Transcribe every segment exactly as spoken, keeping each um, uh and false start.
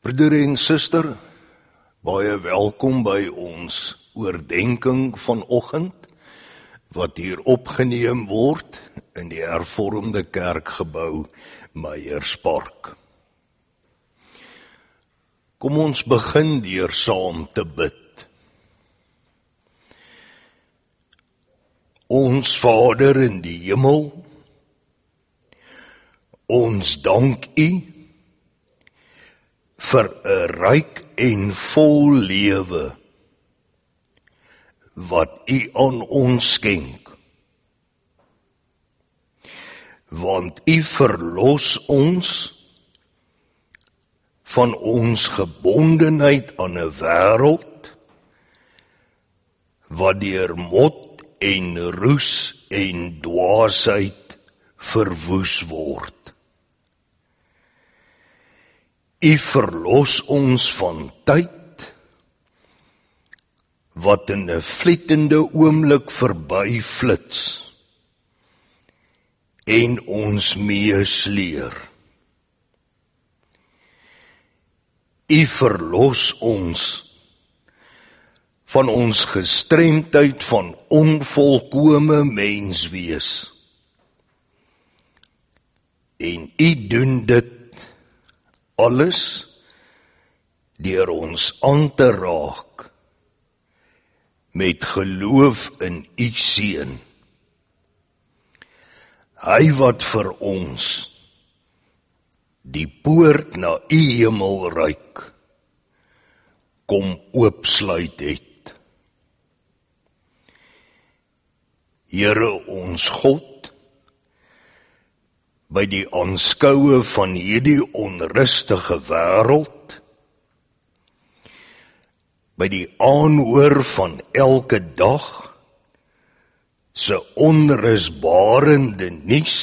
Broeder en suster, baie welkom by ons oordenking vanoggend, wat hier opgeneem word in die hervormde kerkgebou Meyerspark. Kom ons begin deur saam te bid. Ons Vader in die hemel, ons dank U vir 'n ryk en vol lewe wat U aan ons skenk. Want U verlos ons van ons gebondenheid aan 'n wêreld wat deur mot en roes en dwaasheid verwoes word. U verlos ons van tyd, wat in 'n vlietende oomblik verby flits, en ons meesleer. U verlos ons van ons gestremdheid van onvolkome menswees, en U doen dit alles deur ons aan te raak met geloof in U Seun. Hy wat vir ons die poort na U hemelryk kom oopsluit het. Here ons God, by die aanskoue van hierdie onrustige wêreld, by die aanhoor van elke dag se onrusbarende nuus,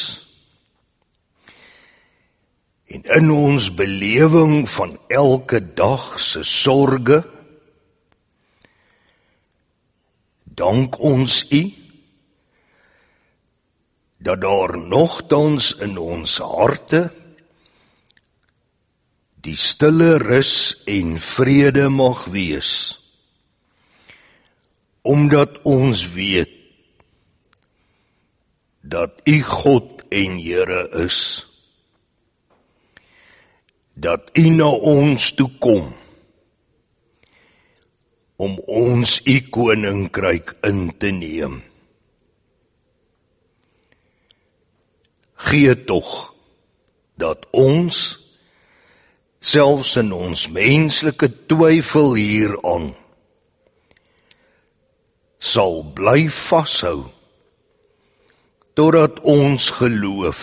en in ons belewing van elke dag se sorge, dank ons U, dat daar nogtans in ons harte die stille rus en vrede mag wees, omdat ons weet dat U God en Here is, dat U na ons toe kom om ons U koninkryk in te neem. Gee tog dat ons, selfs in ons menslike twyfel hieraan, sal bly vashou, totdat ons geloof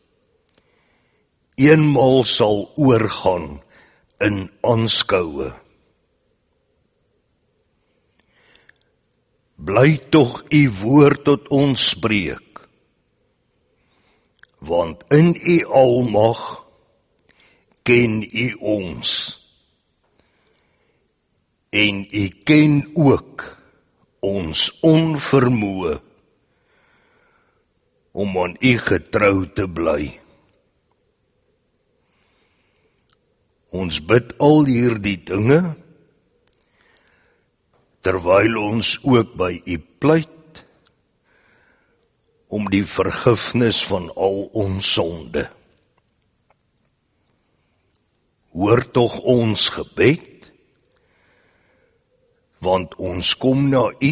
eenmaal sal oorgaan in aanskoue. Bly tog U woord tot ons spreek, want in U almag ken U ons, en U ken ook ons onvermoë om aan U getrou te bly. Ons bid al hierdie dinge, terwyl ons ook by U pleit, om die vergifnis van al ons sonde. Hoor tog ons gebed, want ons kom na U,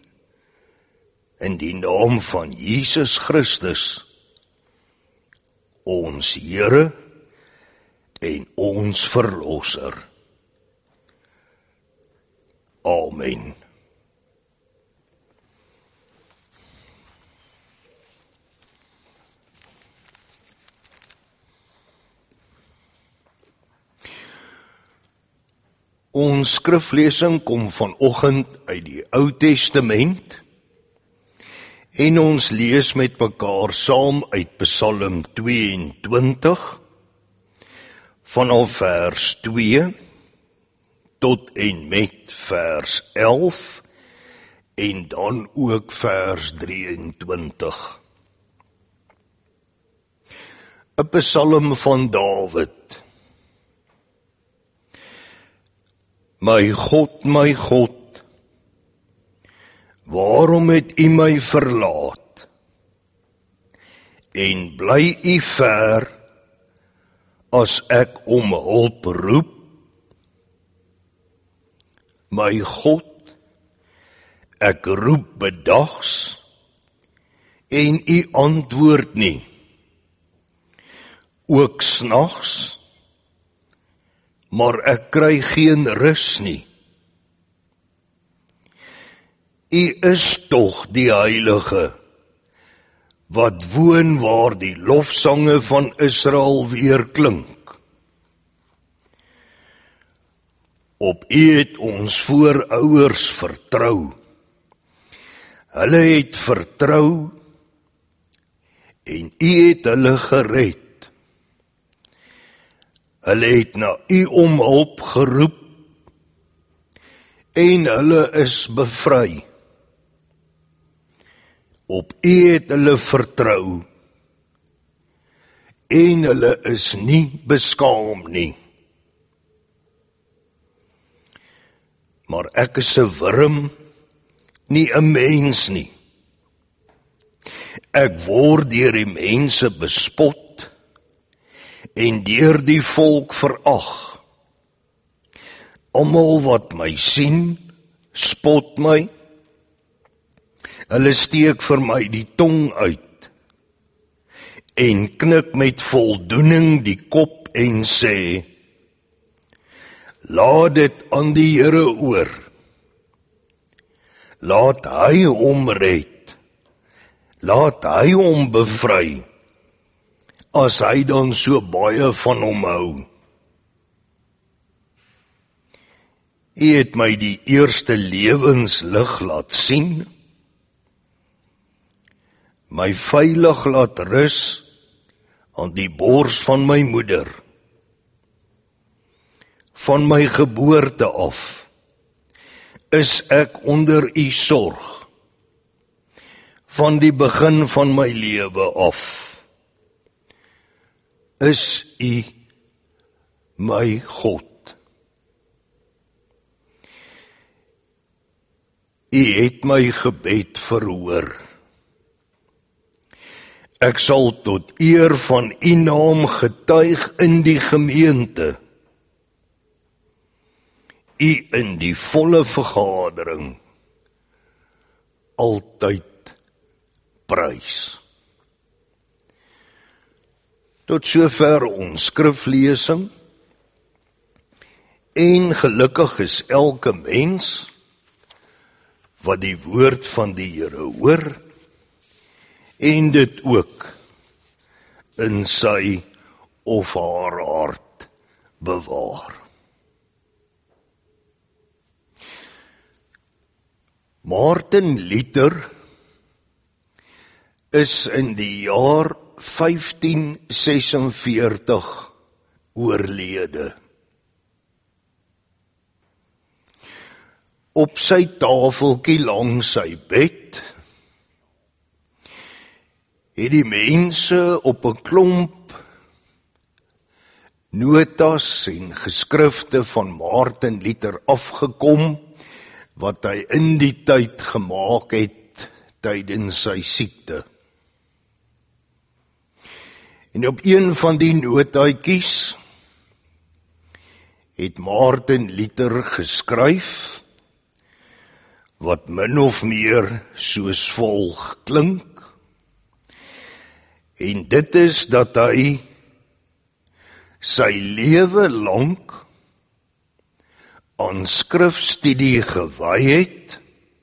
in die naam van Jesus Christus, ons Here en ons Verlosser. Amen. Ons skriflesing kom vanoggend uit die Ou Testament en ons lees met mekaar saam uit Psalm tweeëntwintig vanaf vers twee tot en met vers elf en dan ook vers drieëntwintig. 'n Psalm van Dawid. My God, my God, waarom het U my verlaat? En bly U ver, as ek om hulp roep? My God, ek roep bedags, en U antwoord nie. Ook snags, maar ek kry geen rus nie. U is tog die Heilige, wat woon waar die lofsange van Israel weer klink. Op U het ons voorouers vertrou. Hulle het vertrou, en U het hulle gered. Hulle het na U om hulp geroep, en hulle is bevry. Op U het hulle vertrou, en hulle is nie beskaam nie. Maar ek is 'n wurm, nie 'n mens nie. Ek word deur die mense bespot, en deur die volk verag. Almal wat my sien, spot my. Hulle steek vir my die tong uit, en knik met voldoening die kop en sê, laat dit aan die Here oor. Laat hy hom red. Laat hy hom bevry, as hy dan so baie van hom hou. U het my die eerste lewenslig laat sien, my veilig laat rus aan die bors van my moeder. Van my geboorte af is ek onder U sorg, van die begin van my lewe af is U my God. U het my gebed verhoor. Ek sal tot eer van U naam getuig in die gemeente, U in die volle vergadering altyd prys. Tot sover ons skriflesing, en gelukkig is elke mens wat die woord van die Here hoor, en dit ook in sy of haar hart bewaar. Martin Luther is in die jaar vyftien sesenveertig oorlede. Op sy tafeltjie langs sy bed het die mense op 'n klomp notas en geskrifte van Martin Luther afgekom, wat hy in die tyd gemaak het tydens sy siekte. En op een van die notaatjies het Martin Luther geskryf, wat min of meer soos volg klink. En dit is dat hy sy lewe lank aan skrifstudie gewy het,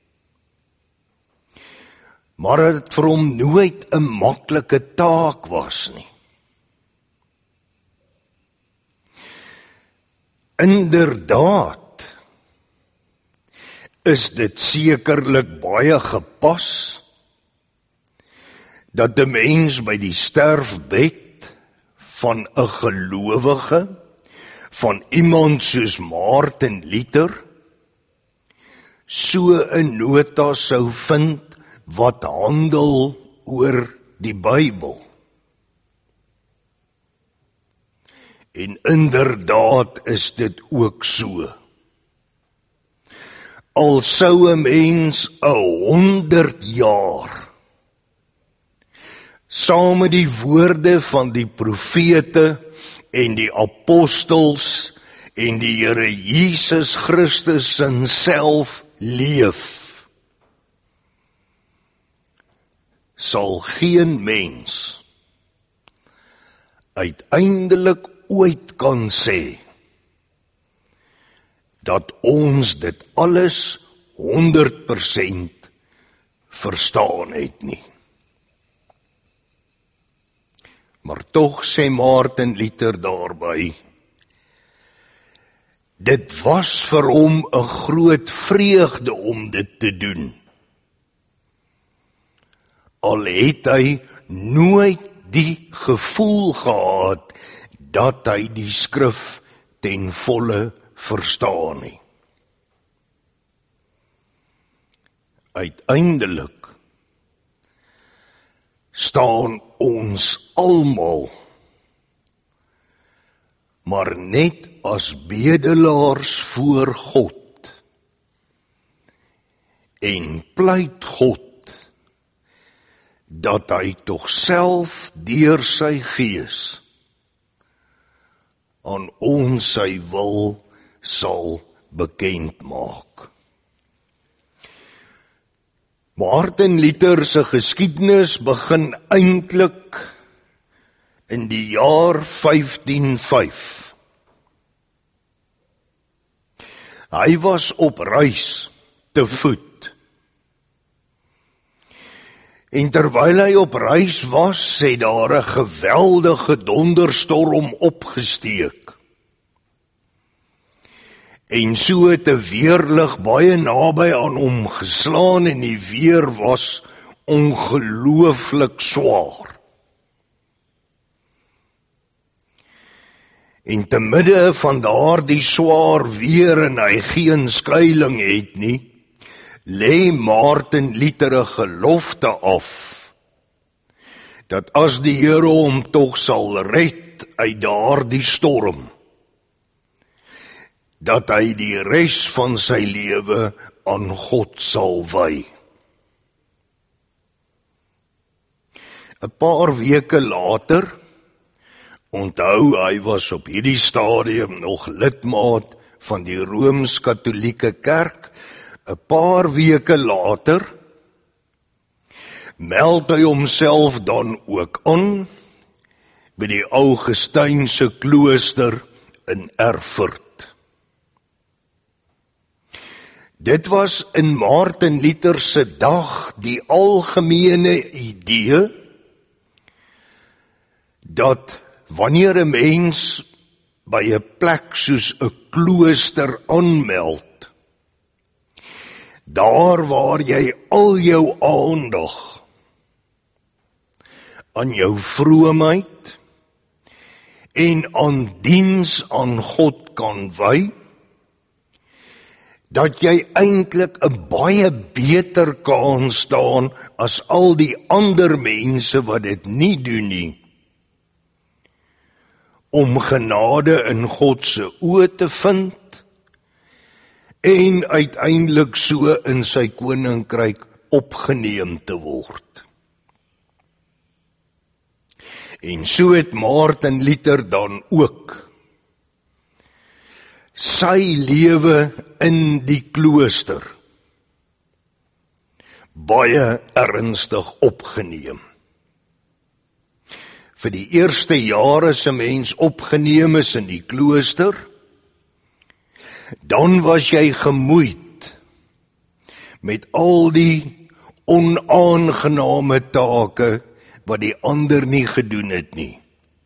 maar dit vir hom nooit 'n maklike taak was nie. Inderdaad is dit sekerlik baie gepas dat 'n mens by die sterfbed van 'n gelowige, van iemand soos Martin Luther, so 'n nota sou vind wat handel oor die Bybel. En inderdaad is dit ook so. al sou 'n mens 'n honderd jaar saam met die woorde van die profete en die apostels en die Here Jesus Christus self leef, sal geen mens uiteindelik ooit kan sê dat ons dit alles honderd persent verstaan het nie. Maar tog sê Martin Luther daarby, dit was vir hom 'n groot vreugde om dit te doen. Al het hy nooit die gevoel gehad dat hy die skrif ten volle verstaan nie. Uiteindelik staan ons almal maar net as bedelaars voor God en pleit God dat hy tog self deur sy gees aan ons sy wil sal bekend maak. Martin Luther se geskiedenis begin eintlik in die jaar vyftien vyf. Hy was op reis te voet. En terwyl hy op reis was, het daar 'n geweldige donderstorm opgesteek. En so het 'n weerlig baie naby aan hom geslaan en die weer was ongelooflik swaar. En te midde van daardie swaar weer en hy geen skuiling het nie, lê Martin Luther 'n gelofte af, dat as die Here hom tog sal red uit daardie storm, dat hy die res van sy lewe aan God sal wy. 'n Paar weke later, onthou hy was op hierdie stadium nog lidmaat van die Rooms-Katolieke Kerk, 'n paar weke later meld hy homself dan ook aan by die Augustynse klooster in Erfurt. Dit was in Martin Luther se dag die algemene idee dat wanneer 'n mens by 'n plek soos 'n klooster aanmeld, daar waar jy al jou aandag aan jou vroomheid en aan diens aan God kan wy, dat jy eintlik 'n baie beter kans staan as al die ander mense wat dit nie doen nie, om genade in God se oë te vind en uiteindelik so in sy koninkryk opgeneem te word. En so het Martin Luther dan ook sy lewe in die klooster baie ernstig opgeneem. Vir die eerste jare as 'n mens opgeneem is in die klooster, dan was jy gemoeid met al die onaangename take wat die ander nie gedoen het nie.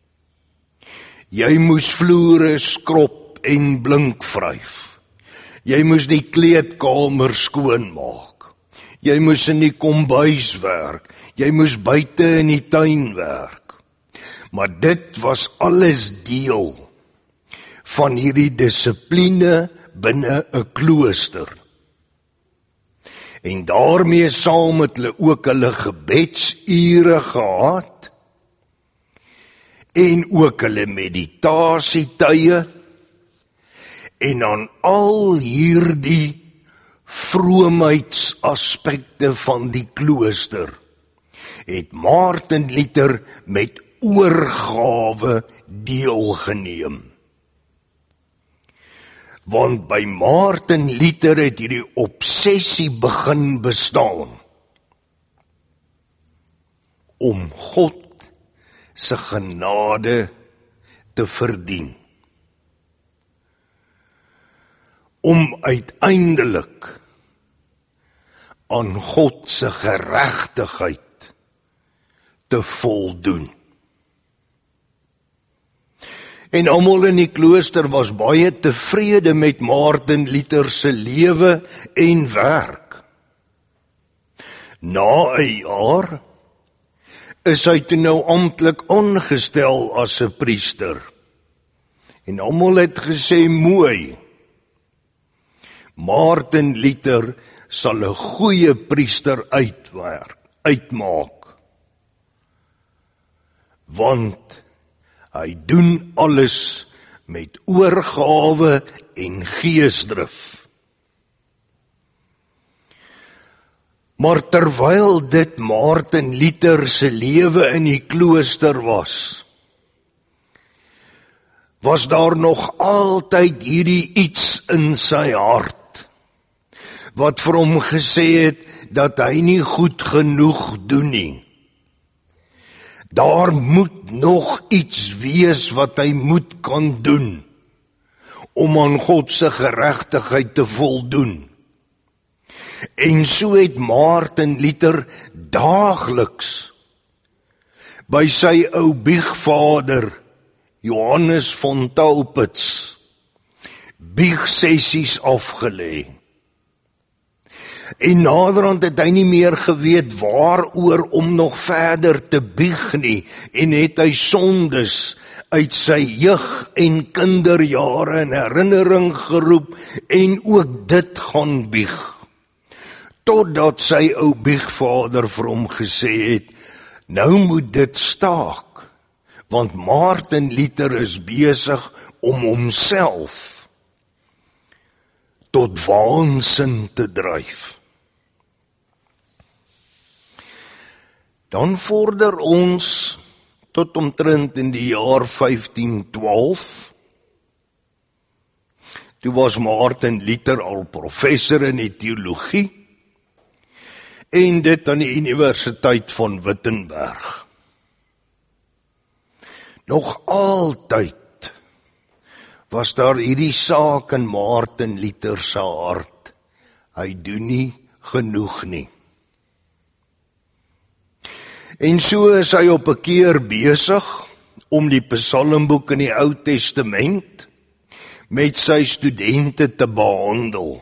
Jy moes vloere skrob en blink vryf. Jy moes die kleedkamer skoonmaak. Jy moes in die kombuis werk. Jy moes buite in die tuin werk. Maar dit was alles deel van hierdie dissipline binne 'n klooster. En daarmee saam het hulle ook hulle gebedsure gehad en ook hulle meditasietye en aan al hierdie vroomheidsaspekte van die klooster, het Martin Luther met oorgawe deelgeneem. Want by Martin Luther het hierdie obsessie begin bestaan om God se genade te verdien. Om uiteindelik aan God se geregtigheid te voldoen. En almal in die klooster was baie tevrede met Martin Luther se lewe en werk. Na 'n jaar is hy toe nou amptelik aangestel as 'n priester. En almal het gesê mooi, Martin Luther sal 'n goeie priester uitwerk, uitmaak. Want hy doen alles met oorgawe en geesdrif. Maar terwyl dit Martin Luther se lewe in die klooster was, was daar nog altyd hierdie iets in sy hart, wat vir hom gesê het, dat hy nie goed genoeg doen nie. Daar moet nog iets wees wat hy moet kan doen, om aan God se geregtigheid te voldoen. En so het Martin Luther daagliks by sy ou biegvader Johannes van Taupitz biegsessies afgelê. En naderhand het hy nie meer geweet waaroor om nog verder te bieg nie, en het hy sondes uit sy jeug en kinderjare in herinnering geroep en ook dit gaan bieg. Totdat sy ou biegvader vir hom gesê het, nou moet dit staak, want Martin Luther is besig om homself tot waansin te dryf. Dan vorder ons tot omtrent in die jaar vyftien twaalf. Toe was Martin Luther al professor in die teologie en dit aan die Universiteit van Wittenberg. Nog altyd was daar hierdie saak in Martin Luther se hart. Hy doen nie genoeg nie. En so is hy op 'n keer besig om die Psalmboek in die Ou Testament met sy studente te behandel.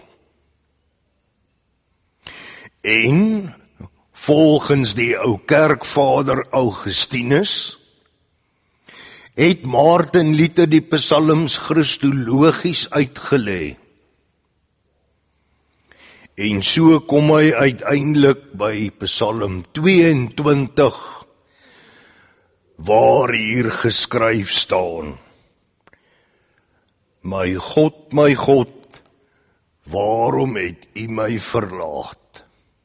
En volgens die ou kerkvader Augustinus het Martin Luther die psalms christologies uitgelê. En so kom hy uiteindelik by Psalm tweeëntwintig, waar hier geskryf staan: My God, my God, waarom het U my verlaat?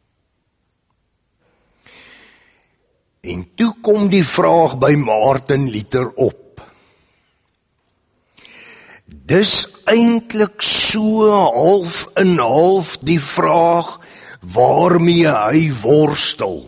En toe kom die vraag by Martin Luther op. Dis eintlik so half en half die vraag waarmee hy worstel.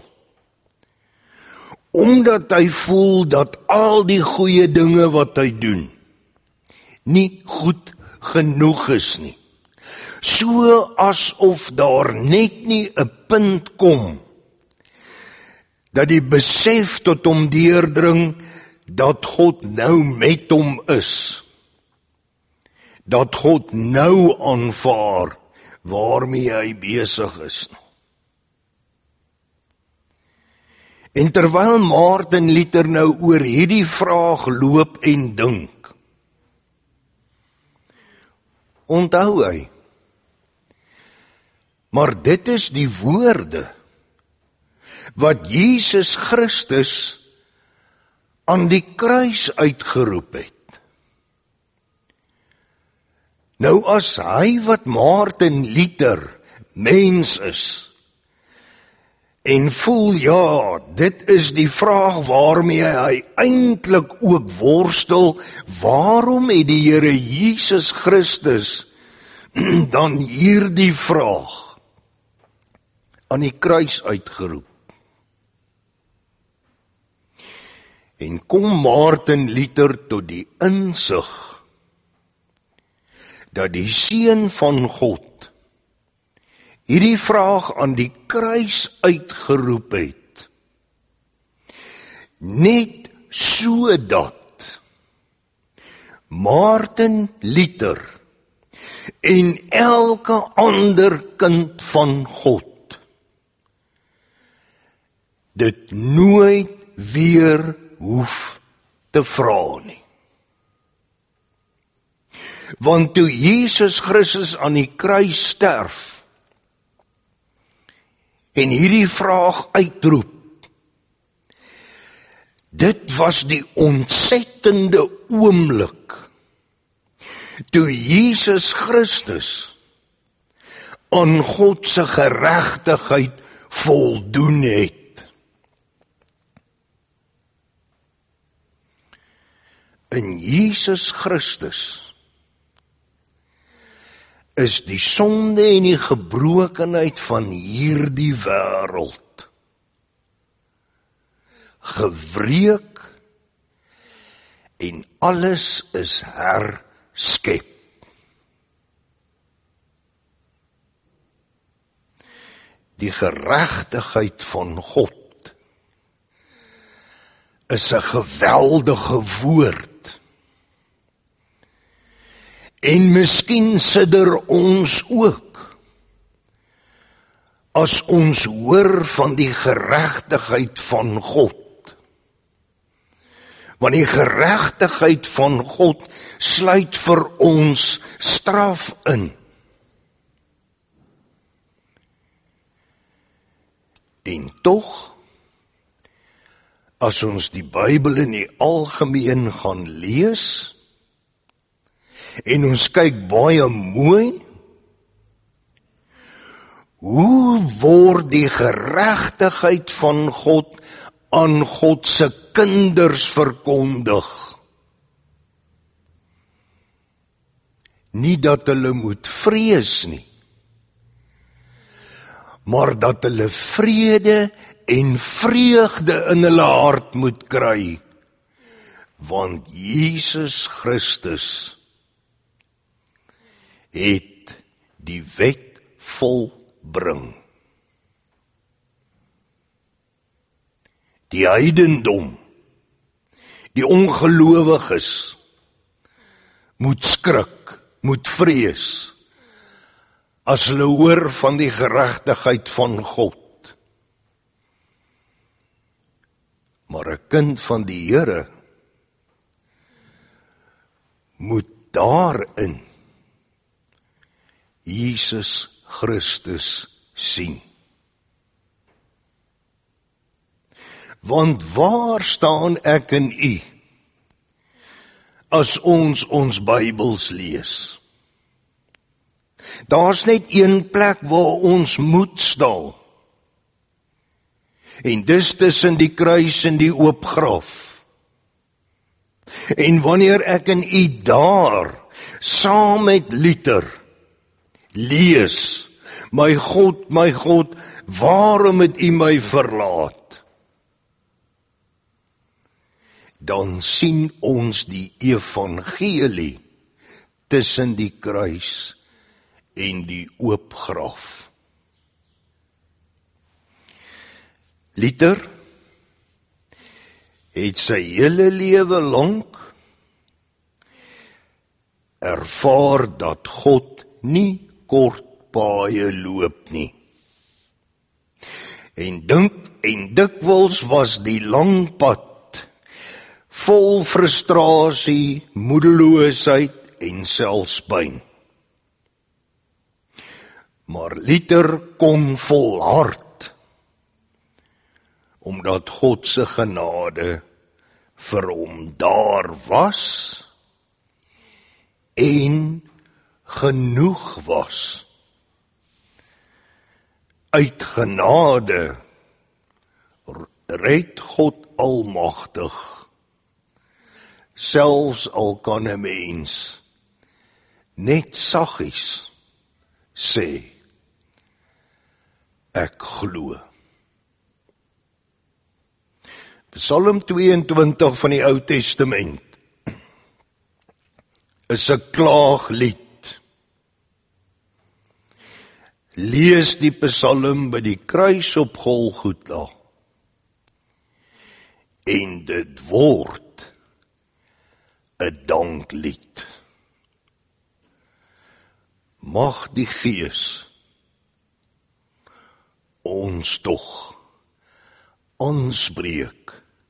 Omdat hy voel dat al die goeie dinge wat hy doen nie goed genoeg is nie. So asof daar net nie 'n punt kom dat die besef tot hom deurdring dat God nou met hom is. Dat God nou aanvaar waarmee hy besig is. En terwyl Martin Luther nou oor hierdie vraag loop en dink, onthou hy, maar dit is die woorde wat Jesus Christus aan die kruis uitgeroep het. Nou as hy wat Martin Luther mens is. En voel, ja, dit is die vraag waarmee hy eintlik ook worstel, waarom het die Here Jesus Christus dan hierdie vraag aan die kruis uitgeroep? En kom Martin Luther tot die insig dat die Seun van God hierdie vraag aan die kruis uitgeroep het, net sodat Martin Luther en elke ander kind van God dit nooit weer hoef te vra nie. Want toe Jesus Christus aan die kruis sterf en hierdie vraag uitroep, dit was die ontsettende oomblik toe Jesus Christus aan God se geregtigheid voldoen het. In Jesus Christus is die sonde en die gebrokenheid van hierdie wêreld gewreek en alles is herskep. Die geregtigheid van God is 'n geweldige woord. En miskien sidder ons ook, as ons hoor van die geregtigheid van God. Want die geregtigheid van God sluit vir ons straf in. En tog, as ons die Bybel in die algemeen gaan lees, en ons kyk baie mooi, hoe word die geregtigheid van God aan God se kinders verkondig? Nie dat hulle moet vrees nie, maar dat hulle vrede en vreugde in hulle hart moet kry, want Jesus Christus het die wet volbring. Die heidendom, die ongelowiges, moet skrik, moet vrees, as hulle hoor van die geregtigheid van God. Maar 'n kind van die Here moet daarin Jesus Christus sien. Want waar staan ek en u as ons ons Bybels lees? Daar's net een plek waar ons moet staan. En dis tussen die kruis en die oop graf. En wanneer ek en u daar saam met Luther lees, my God, my God, waarom het u my verlaat? Dan sien ons die evangelie tussen die kruis en die oop graf. Luther het sy hele lewe lank ervaar dat God nie kort paaie loop nie. En dink en dikwels was die lang pad vol frustrasie, moedeloosheid en selfs pyn. Maar Luther kon volhard, omdat God se genade vir hom daar was en genoeg was. uit genade red God almagtig, selfs al kan 'n mens net saggies sê, ek glo. Psalm tweeëntwintig van die Ou Testament is 'n klaaglied. Lees die psalm by die kruis op Golgotha en dit word 'n danklied. Mag die Gees ons tog aanspreek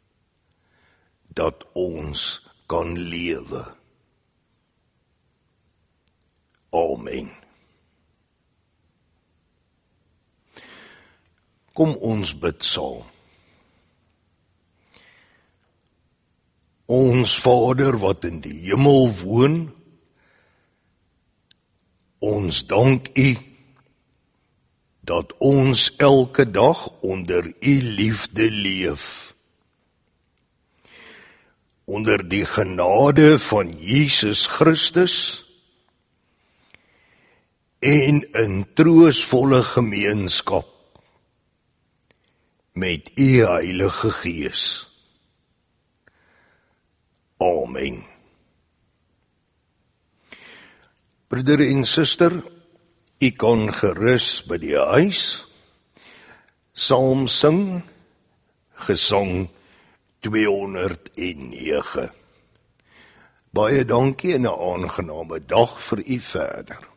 dat ons kan lewe. Amen. Kom ons bid saam. Ons Vader wat in die hemel woon, ons dank U dat ons elke dag onder U liefde leef. Onder die genade van Jesus Christus en in troostvolle gemeenskap met U Heilige Gees. Amen. Broeder en suster, u kan gerus by die huis Psalm sing, gesang tweehonderdnege. Baie dankie en 'n aangename dag vir u verder.